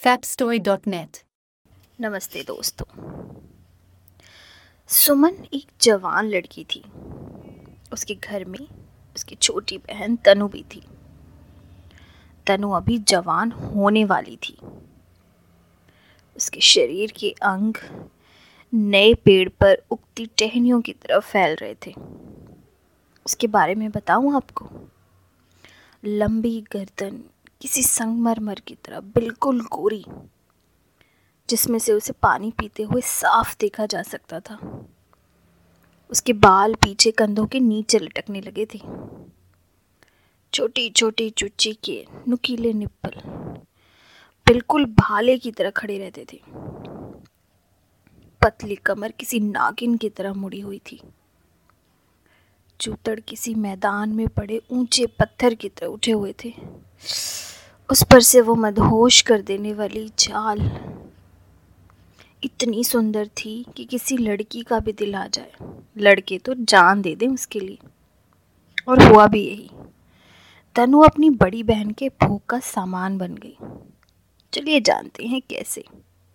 fabstory.net। नमस्ते दोस्तों। सुमन एक जवान लड़की थी। उसके घर में उसकी छोटी बहन तनु भी थी। तनु अभी जवान होने वाली थी। उसके शरीर के अंग नए पेड़ पर उगती टहनियों की तरह फैल रहे थे। उसके बारे में बताऊं आपको? लंबी गर्दन किसी संगमरमर की तरह बिल्कुल गोरी, जिसमें से उसे पानी पीते हुए साफ देखा जा सकता था। उसके बाल पीछे कंधों के नीचे लटकने लगे थे। छोटी छोटी चुच्ची के नुकीले निप्पल बिल्कुल भाले की तरह खड़े रहते थे। पतली कमर किसी नागिन की तरह मुड़ी हुई थी। जूतड़ किसी मैदान में पड़े ऊंचे पत्थर की तरह उठे हुए थे। उस पर से वो मदहोश कर देने वाली चाल इतनी सुंदर थी कि किसी लड़की का भी दिल आ जाए। लड़के तो जान दे दें उसके लिए। और हुआ भी यही। तनु अपनी बड़ी बहन के भोग का सामान बन गई। चलिए जानते हैं कैसे।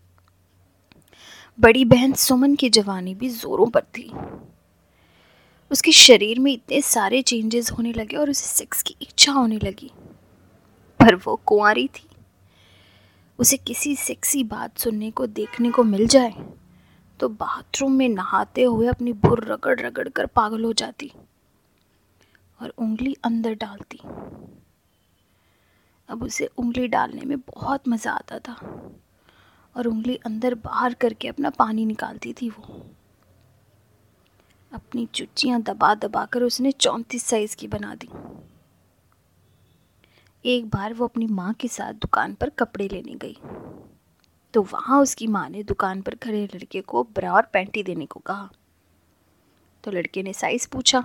बड़ी बहन सुमन की जवानी भी जोरों पर थी। उसके शरीर में इतने सारे चेंजेस होने लगे और उसे सेक्स की इच्छा होने लगी। पर वो कुंवारी थी। उसे किसी सेक्सी बात सुनने को देखने को मिल जाए तो बाथरूम में नहाते हुए अपनी बुर रगड़ रगड़ कर पागल हो जाती और उंगली अंदर डालती। अब उसे उंगली डालने में बहुत मज़ा आता था और उंगली अंदर बाहर करके अपना पानी निकालती थी। वो अपनी चुच्चियां दबा दबा कर उसने 34 साइज की बना दी। एक बार वो अपनी माँ के साथ दुकान पर कपड़े लेने गई तो वहाँ उसकी माँ ने दुकान पर खड़े लड़के को ब्रा और पैंटी देने को कहा। तो लड़के ने साइज पूछा,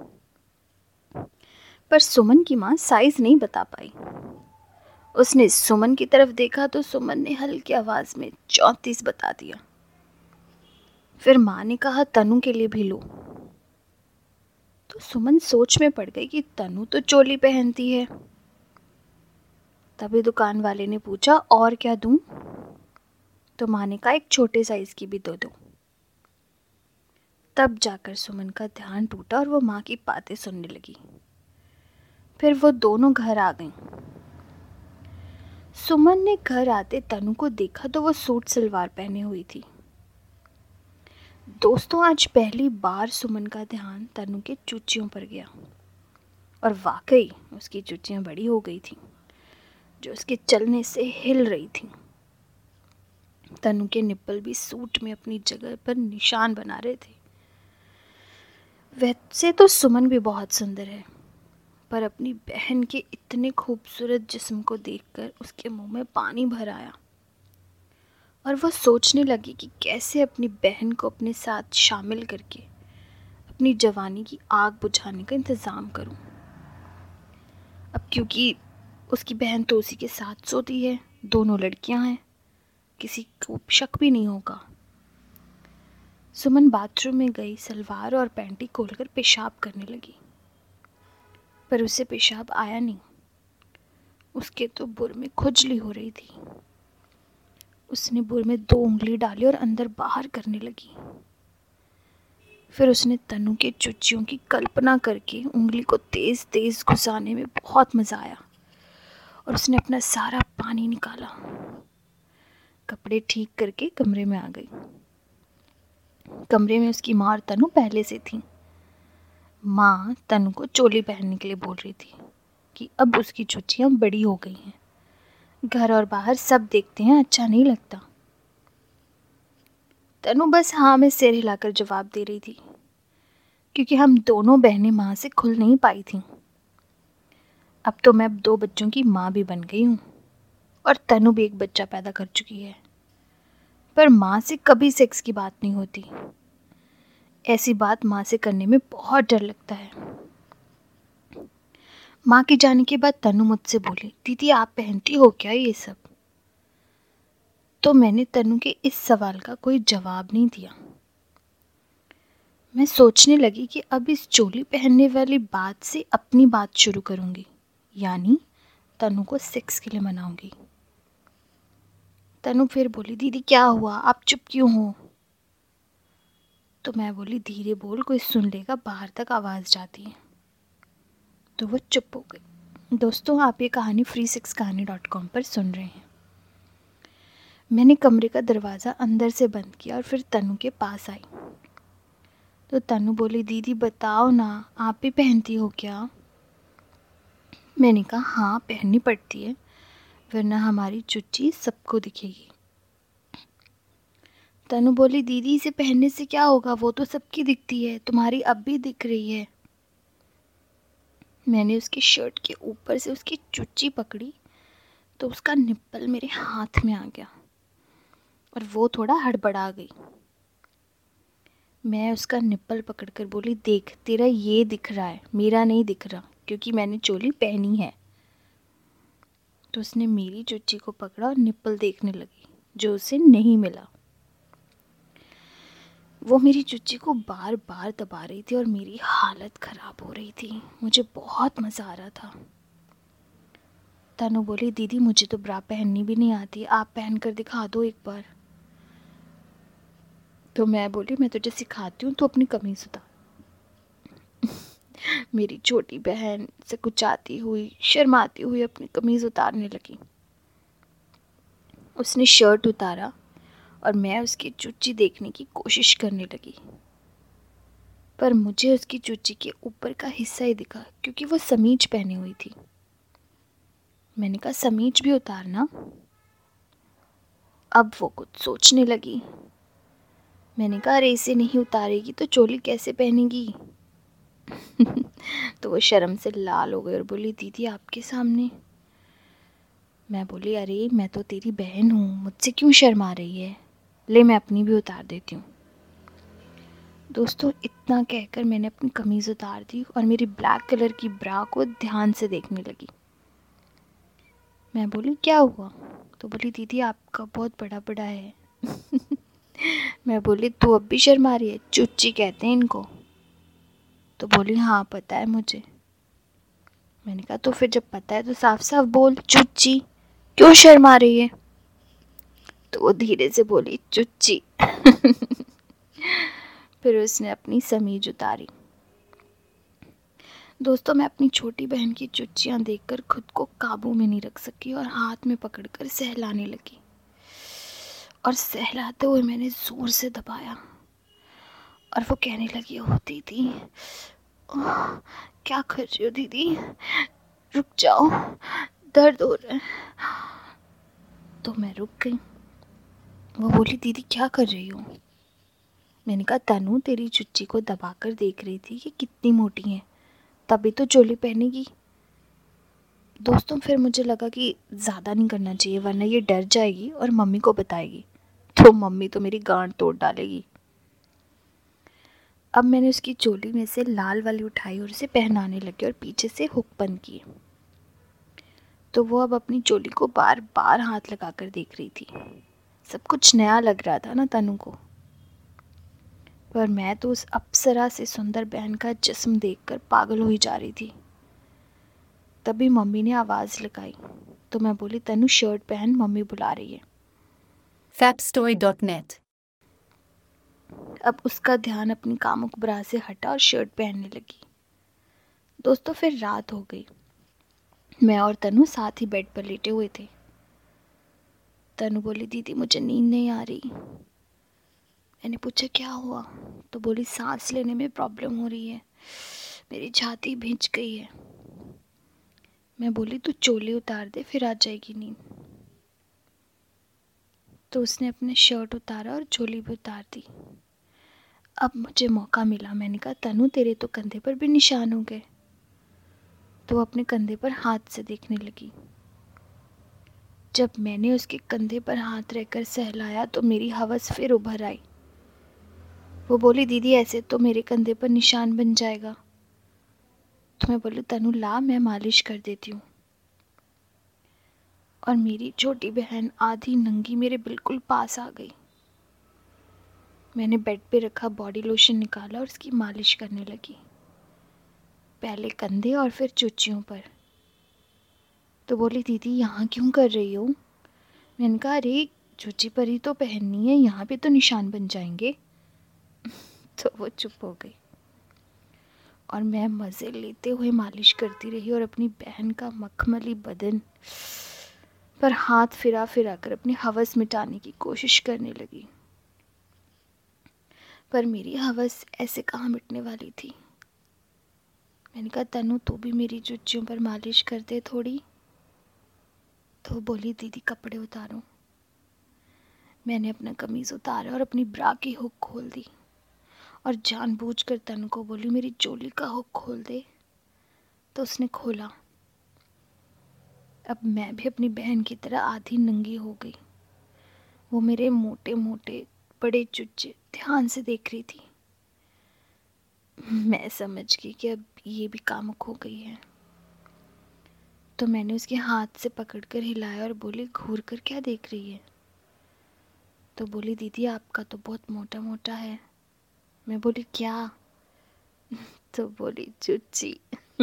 पर सुमन की माँ साइज नहीं बता पाई। उसने सुमन की तरफ देखा तो सुमन ने हल्की आवाज में 34 बता दिया। फिर माँ ने कहा तनु के लिए भी लो। तो सुमन सोच में पड़ गई कि तनु तो चोली पहनती है। तभी दुकान वाले ने पूछा और क्या दूं? तो माँ ने कहा एक छोटे साइज की भी दो। तब जाकर सुमन का ध्यान टूटा और वो माँ की बातें सुनने लगी। फिर वो दोनों घर आ गईं। सुमन ने घर आते तनु को देखा तो वो सूट सलवार पहने हुई थी। दोस्तों, आज पहली बार सुमन का ध्यान तनु के चुच्चियों पर गया और वाकई उसकी चुच्चियां बड़ी हो गई थीं, जो उसके चलने से हिल रही थीं। तनु के निप्पल भी सूट में अपनी जगह पर निशान बना रहे थे। वैसे तो सुमन भी बहुत सुंदर है, पर अपनी बहन के इतने खूबसूरत जिस्म को देखकर उसके मुंह में पानी भर आया और वह सोचने लगी कि कैसे अपनी बहन को अपने साथ शामिल करके अपनी जवानी की आग बुझाने का इंतज़ाम करूं। अब क्योंकि उसकी बहन तो उसी के साथ सोती है, दोनों लड़कियां हैं, किसी को शक भी नहीं होगा। सुमन बाथरूम में गई, सलवार और पैंटी खोलकर पेशाब करने लगी, पर उसे पेशाब आया नहीं। उसके तो बुर में खुजली हो रही थी। उसने बुर में 2 उंगली डाली और अंदर बाहर करने लगी। फिर उसने तनु के चुच्चियों की कल्पना करके उंगली को तेज तेज घुसाने में बहुत मज़ा आया और उसने अपना सारा पानी निकाला। कपड़े ठीक करके कमरे में आ गई। कमरे में उसकी माँ और तनु पहले से थी। माँ तनु को चोली पहनने के लिए बोल रही थी कि अब उसकी चुच्चियाँ बड़ी हो गई हैं, घर और बाहर सब देखते हैं, अच्छा नहीं लगता। तनु बस हाँ में सिर हिलाकर जवाब दे रही थी, क्योंकि हम दोनों बहनें माँ से खुल नहीं पाई थीं। अब तो मैं 2 बच्चों की माँ भी बन गई हूँ और तनु भी एक बच्चा पैदा कर चुकी है, पर माँ से कभी सेक्स की बात नहीं होती। ऐसी बात माँ से करने में बहुत डर लगता है। माँ के जाने के बाद तनु मुझसे बोली, दीदी आप पहनती हो क्या ये सब? तो मैंने तनु के इस सवाल का कोई जवाब नहीं दिया। मैं सोचने लगी कि अब इस चोली पहनने वाली बात से अपनी बात शुरू करूंगी, यानी तनु को सेक्स के लिए मनाऊंगी। तनु फिर बोली, दीदी क्या हुआ, आप चुप क्यों हो? तो मैं बोली, धीरे बोल, कोई सुन लेगा, बाहर तक आवाज़ जाती है। तो वो चुप हो गई। दोस्तों, आप ये कहानी free6kahani.com पर सुन रहे हैं। मैंने कमरे का दरवाज़ा अंदर से बंद किया और फिर तनु के पास आई। तो तनु बोली, दीदी बताओ ना, आप भी पहनती हो क्या? मैंने कहा, हाँ पहननी पड़ती है, वरना हमारी चुच्ची सबको दिखेगी। तनु बोली, दीदी इसे पहनने से क्या होगा, वो तो सबकी दिखती है, तुम्हारी अब भी दिख रही है। मैंने उसकी शर्ट के ऊपर से उसकी चुच्ची पकड़ी तो उसका निप्पल मेरे हाथ में आ गया और वो थोड़ा हड़बड़ा गई। मैं उसका निप्पल पकड़कर बोली, देख तेरा ये दिख रहा है, मेरा नहीं दिख रहा, क्योंकि मैंने चोली पहनी है। तो उसने मेरी चुच्ची को पकड़ा और निप्पल देखने लगी, जो उसे नहीं मिला। वो मेरी चुच्ची को बार बार दबा रही थी और मेरी हालत ख़राब हो रही थी। मुझे बहुत मज़ा आ रहा था। तनु बोली, दीदी मुझे तो ब्रा पहननी भी नहीं आती, आप पहन कर दिखा दो एक बार। तो मैं बोली, मैं तुझे सिखाती हूँ, तो अपनी कमीज़ उतार। मेरी छोटी बहन सकुचाती हुई, शर्माती हुई अपनी कमीज़ उतारने लगी। उसने शर्ट उतारा और मैं उसकी चुच्ची देखने की कोशिश करने लगी, पर मुझे उसकी चुच्ची के ऊपर का हिस्सा ही दिखा, क्योंकि वो समीज पहनी हुई थी। मैंने कहा, समीज भी उतारना। अब वो कुछ सोचने लगी। मैंने कहा, अरे इसे नहीं उतारेगी तो चोली कैसे पहनेगी? तो वो शर्म से लाल हो गई और बोली, दीदी आपके सामने। मैं बोली, अरे मैं तो तेरी बहन हूँ, मुझसे क्यों शर्मा रही है, ले मैं अपनी भी उतार देती हूँ। दोस्तों, इतना कहकर मैंने अपनी कमीज़ उतार दी और मेरी ब्लैक कलर की ब्रा को ध्यान से देखने लगी। मैं बोली, क्या हुआ? तो बोली, दीदी आपका बहुत बड़ा बड़ा है। मैं बोली, तू अब भी शर्मा रही है, चुच्ची कहते हैं इनको। तो बोली, हाँ पता है मुझे। मैंने कहा, तो फिर जब पता है तो साफ साफ बोल, चुच्ची, क्यों शर्मा रही है? तो वो धीरे से बोली, चुच्ची। फिर उसने अपनी समीज उतारी। दोस्तों, मैं अपनी छोटी बहन की चुच्चियाँ देखकर खुद को काबू में नहीं रख सकी और हाथ में पकड़कर सहलाने लगी। और सहलाते हुए मैंने ज़ोर से दबाया और वो कहने लगी, ओ दीदी, क्या कर रही हो दीदी, रुक जाओ, दर्द हो रहा है। तो मैं रुक गई। वो बोली, दीदी क्या कर रही हो? मैंने कहा, तनु तेरी चुच्ची को दबाकर देख रही थी कि कितनी मोटी है, तभी तो चोली पहनेगी। दोस्तों, फिर मुझे लगा कि ज़्यादा नहीं करना चाहिए, वरना ये डर जाएगी और मम्मी को बताएगी, तो मम्मी तो मेरी गांड तोड़ डालेगी। अब मैंने उसकी चोली में से लाल वाली उठाई और उसे पहनाने लगी और पीछे से हुक बंद किए। तो वो अब अपनी चोली को बार बार हाथ लगाकर देख रही थी। सब कुछ नया लग रहा था ना तनु को, पर मैं तो उस अप्सरा से सुंदर बहन का जिस्म देखकर पागल हो ही जा रही थी। तभी मम्मी ने आवाज़ लगाई, तो मैं बोली, तनु शर्ट पहन, मम्मी बुला रही है। fapstory.net। अब उसका ध्यान अपनी कामुक ब्रा से हटा और शर्ट पहनने लगी। दोस्तों, फिर रात हो गई। मैं और तनु साथ ही बेड पर लेटे हुए थे। तनु बोली, दीदी मुझे नींद नहीं आ रही। मैंने पूछा, क्या हुआ? तो बोली, सांस लेने में प्रॉब्लम हो रही है, मेरी छाती भींच गई है। मैं बोली, तू चोली उतार दे, फिर आ जाएगी नींद। तो उसने अपने शर्ट उतारा और चोली भी उतार दी। अब मुझे मौका मिला। मैंने कहा, तनु तेरे तो कंधे पर भी निशान हो गए। तो अपने कंधे पर हाथ से देखने लगी। जब मैंने उसके कंधे पर हाथ रखकर सहलाया तो मेरी हवस फिर उभर आई। वो बोली, दीदी ऐसे तो मेरे कंधे पर निशान बन जाएगा। तो मैं बोली, तनु ला, मैं मालिश कर देती हूँ। और मेरी छोटी बहन आधी नंगी मेरे बिल्कुल पास आ गई। मैंने बेड पे रखा बॉडी लोशन निकाला और उसकी मालिश करने लगी, पहले कंधे और फिर चुच्चियों पर। तो बोली, दीदी यहाँ क्यों कर रही हो? मैंने कहा, अरे चूची परी तो पहननी है, यहाँ पे तो निशान बन जाएंगे। तो वो चुप हो गई और मैं मज़े लेते हुए मालिश करती रही और अपनी बहन का मखमली बदन पर हाथ फिरा फिरा कर अपनी हवस मिटाने की कोशिश करने लगी। पर मेरी हवस ऐसे कहाँ मिटने वाली थी। मैंने कहा तनु तू भी मेरी चुच्चियों पर मालिश कर दे थोड़ी। तो बोली दीदी कपड़े उतारो। मैंने अपना कमीज़ उतारा और अपनी ब्रा की हुक खोल दी और जानबूझकर तनु को बोली मेरी चोली का हुक खोल दे। तो उसने खोला। अब मैं भी अपनी बहन की तरह आधी नंगी हो गई। वो मेरे मोटे मोटे बड़े चुच्चे ध्यान से देख रही थी। मैं समझ गई कि अब ये भी कामुक हो गई है। तो मैंने उसके हाथ से पकड़कर हिलाया और बोली घूर कर क्या देख रही है। तो बोली दीदी आपका तो बहुत मोटा मोटा है। मैं बोली क्या। तो बोली चुच्ची।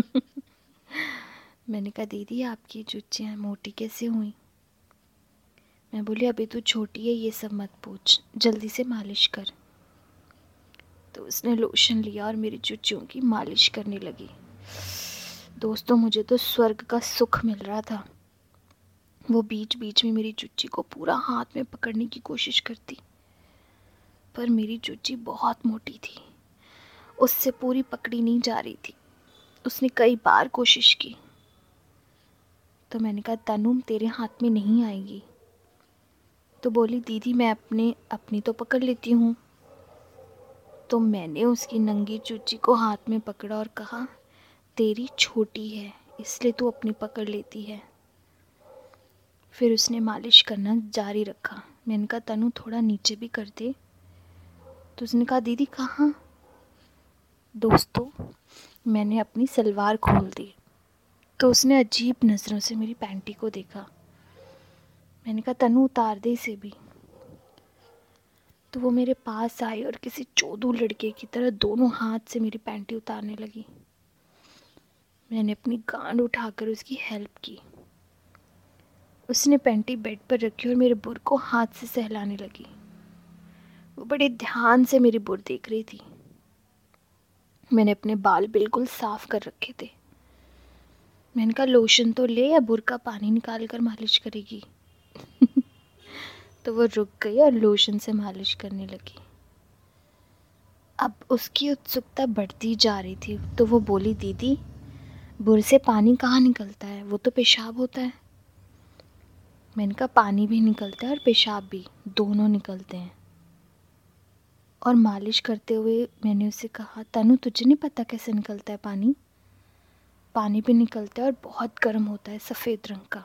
मैंने कहा दीदी आपकी चुच्चियाँ मोटी कैसे हुई। मैं बोली अभी तो छोटी है, ये सब मत पूछ, जल्दी से मालिश कर। तो उसने लोशन लिया और मेरी चुच्चियों की मालिश करने लगी। दोस्तों मुझे तो स्वर्ग का सुख मिल रहा था। वो बीच बीच में मेरी चुच्ची को पूरा हाथ में पकड़ने की कोशिश करती, पर मेरी चुच्ची बहुत मोटी थी, उससे पूरी पकड़ी नहीं जा रही थी। उसने कई बार कोशिश की। तो मैंने कहा तनु तेरे हाथ में नहीं आएगी। तो बोली दीदी मैं अपनी तो पकड़ लेती हूँ। तो मैंने उसकी नंगी चुच्ची को हाथ में पकड़ा और कहा तेरी छोटी है इसलिए तू अपनी पकड़ लेती है। फिर उसने मालिश करना जारी रखा। मैंने कहा तनु थोड़ा नीचे भी कर दे। तो उसने कहा दीदी कहाँ। दोस्तों मैंने अपनी सलवार खोल दी तो उसने अजीब नज़रों से मेरी पैंटी को देखा। मैंने कहा तनु उतार दे इसे भी। तो वो मेरे पास आई और किसी चोदू लड़के की तरह दोनों हाथ से मेरी पैंटी उतारने लगी। मैंने अपनी गांड उठाकर उसकी हेल्प की। उसने पैंटी बेड पर रखी और मेरे बुर को हाथ से सहलाने लगी। वो बड़े ध्यान से मेरी बुर देख रही थी। मैंने अपने बाल बिल्कुल साफ कर रखे थे। मैंने कहा लोशन तो ले या बुर का पानी निकाल कर मालिश करेगी। तो वो रुक गई और लोशन से मालिश करने लगी। अब उसकी उत्सुकता बढ़ती जा रही थी। तो वो बोली दीदी बुर से पानी कहाँ निकलता है, वो तो पेशाब होता है। मैंने कहा पानी भी निकलता है और पेशाब भी, दोनों निकलते हैं। और मालिश करते हुए मैंने उससे कहा तनु तुझे नहीं पता कैसे निकलता है पानी। पानी भी निकलता है और बहुत गर्म होता है, सफ़ेद रंग का।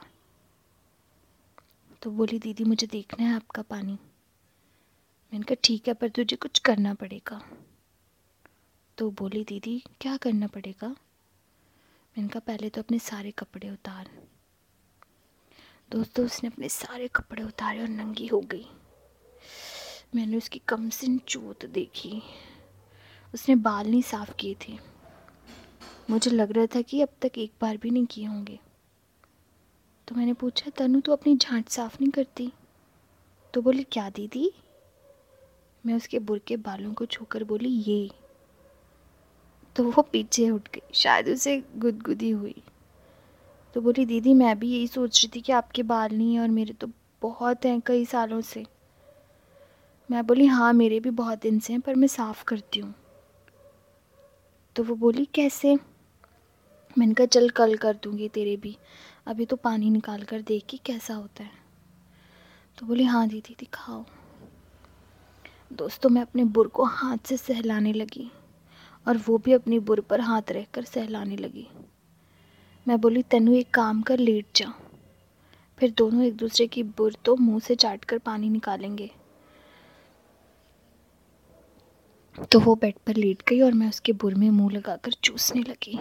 तो बोली दीदी मुझे देखना है आपका पानी। मैंने कहा ठीक है पर तुझे कुछ करना पड़ेगा। तो बोली दीदी क्या करना पड़ेगा। मैंने कहा पहले तो अपने सारे कपड़े उतार। दोस्तों उसने अपने सारे कपड़े उतारे और नंगी हो गई। मैंने उसकी कमसिन चोट देखी। उसने बाल नहीं साफ़ किए थे। मुझे लग रहा था कि अब तक एक बार भी नहीं किए होंगे। तो मैंने पूछा तनु तू अपनी झांट साफ़ नहीं करती। तो बोली क्या दीदी। मैं उसके बुर के बालों को छूकर बोली ये। तो वो पीछे उठ गई, शायद उसे गुदगुदी हुई। तो बोली दीदी मैं भी यही सोच रही थी कि आपके बाल नहीं हैं और मेरे तो बहुत हैं कई सालों से। मैं बोली हाँ मेरे भी बहुत दिन से हैं पर मैं साफ़ करती हूँ। तो वो बोली कैसे। मैंने कहा चल कल कर दूँगी तेरे भी, अभी तो पानी निकाल कर देख कि कैसा होता है। तो बोली हाँ दीदी दिखाओ। दोस्तों मैं अपने बुर को हाथ से सहलाने लगी और वो भी अपनी बुर पर हाथ रखकर सहलाने लगी। मैं बोली तनु एक काम कर लेट जा, फिर दोनों एक दूसरे की बुर तो मुंह से चाट कर पानी निकालेंगे। तो वो बेड पर लेट गई और मैं उसके बुर में मुंह लगाकर चूसने लगी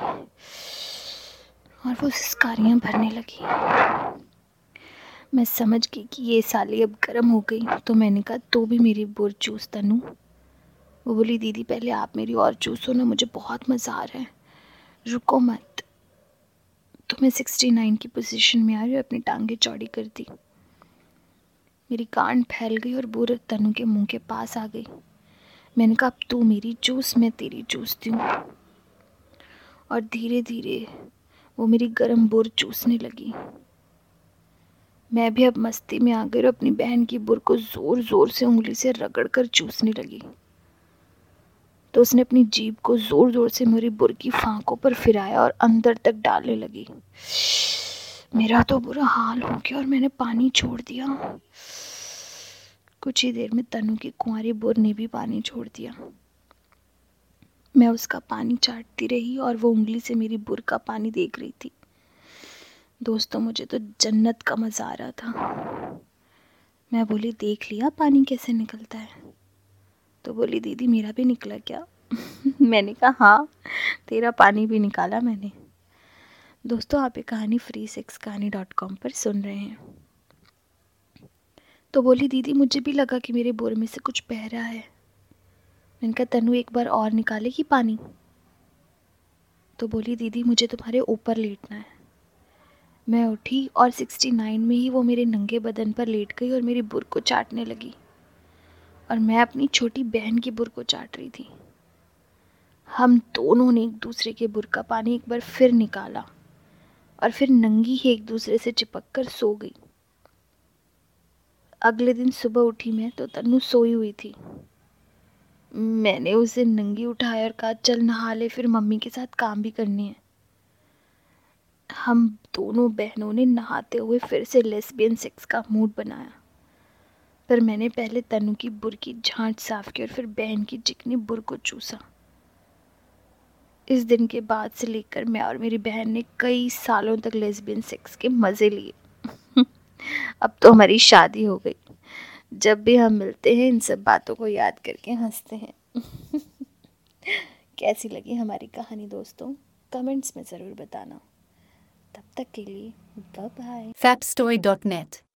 और वो सिसकारियाँ भरने लगी। मैं समझ गई कि ये साली अब गर्म हो गई। तो मैंने कहा तो भी मेरी बुर चूस तनु। वो बोली दीदी पहले आप मेरी और चूसो ना, मुझे बहुत मज़ा आ रहा है, रुको मत। तो मैं 69 की पोजीशन में आ रही हूँ, अपनी टांगें चौड़ी कर दी। मेरी गांठ फैल गई और बुर तनु के मुंह के पास आ गई। मैंने कहा, अब तू मेरी जूस, मैं तेरी चूसती हूँ। और धीरे धीरे वो मेरी गर्म बुर चूसने लगी। मैं भी अब मस्ती में आ गई और अपनी बहन की बुर को जोर जोर से उंगली से रगड़ कर चूसने लगी। तो उसने अपनी जीभ को जोर जोर से मेरी बुर की फांकों पर फिराया और अंदर तक डालने लगी। मेरा तो बुरा हाल हो गया और मैंने पानी छोड़ दिया। कुछ ही देर में तनु की कुंवारी बुर ने भी पानी छोड़ दिया। मैं उसका पानी चाटती रही और वो उंगली से मेरी बुर का पानी देख रही थी। दोस्तों, मुझे तो जन्नत का मज़ा आ रहा था। मैं बोली, देख लिया पानी कैसे निकलता है? तो बोली, दीदी मेरा भी निकला क्या? मैंने कहा, हाँ, तेरा पानी भी निकाला मैंने। दोस्तों, आप ये कहानी freesexkahani.com पर सुन रहे हैं। तो बोली, दीदी मुझे भी लगा कि मेरे बोर में से कुछ बह रहा है। मैंने कहा, तनु एक बार और निकालेगी पानी? तो बोली, दीदी मुझे तुम्हारे ऊपर लेटना है। मैं उठी और 69 में ही वो मेरे नंगे बदन पर लेट गई और मेरी बुर को चाटने लगी। और मैं अपनी छोटी बहन की बुर को चाट रही थी। हम दोनों ने एक दूसरे के बुर का पानी एक बार फिर निकाला और फिर नंगी ही एक दूसरे से चिपक कर सो गई। अगले दिन सुबह उठी मैं तो तन्नू सोई हुई थी। मैंने उसे नंगी उठाया और कहा, चल नहा ले, फिर मम्मी के साथ काम भी करनी है। हम दोनों बहनों ने नहाते हुए फिर से लेस्बियन सेक्स का मूड बनाया। पर मैंने पहले तनु की बुर की झांट साफ की और फिर बहन की चिकनी बुर को चूसा। इस दिन के बाद से लेकर मैं और मेरी बहन ने कई सालों तक लेस्बियन सेक्स के मज़े लिए। अब तो हमारी शादी हो गई। जब भी हम मिलते हैं इन सब बातों को याद करके हंसते हैं। कैसी लगी हमारी कहानी दोस्तों? कमेंट्स में ज़रूर बताना। तब तक के लिए बाय बाय। Fapstory.net